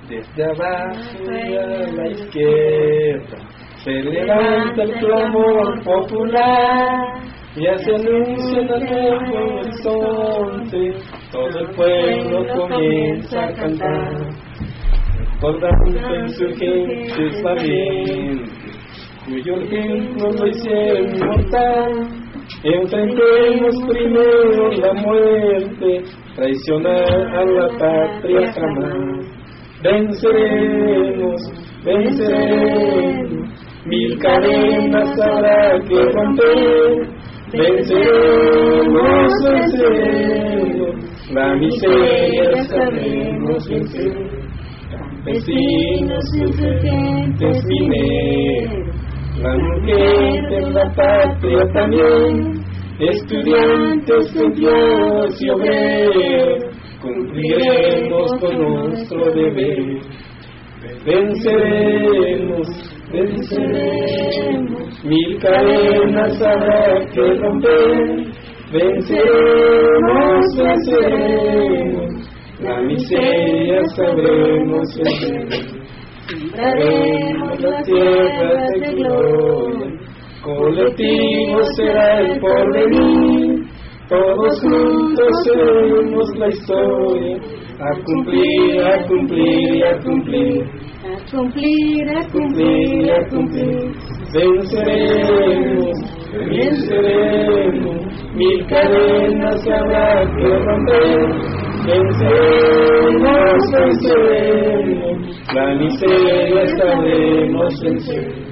Desde abajo y a la izquierda se levanta el clamor popular, ya se anuncia en el nuevo horizonte, todo el pueblo comienza a cantar, recordando insurgentes valientes, cuyo ejemplo lo hicieron inmortal. Enfrentemos primero la muerte, traicionar a la patria jamás. Venceremos, venceremos, 1000 cadenas habrá que romper. Venceremos, venceremos, la miseria sabremos vencer. Campesinos, insurgentes, mineros, la mujer de la patria también, estudiantes de Dios y obreros, cumpliremos con nuestro deber. Venceremos, venceremos, 1000 cadenas habrá que romper. Venceremos, venceremos, la miseria sabremos vencer. Sembraremos las tierras de gloria, colectivo será el porvenir, todos juntos seremos la historia, a cumplir, a cumplir, a cumplir, a cumplir, a cumplir, a cumplir. Venceremos, venceremos, 1000 cadenas habrá que romper. Venceremos, venceremos, la miseria sabremos vencer.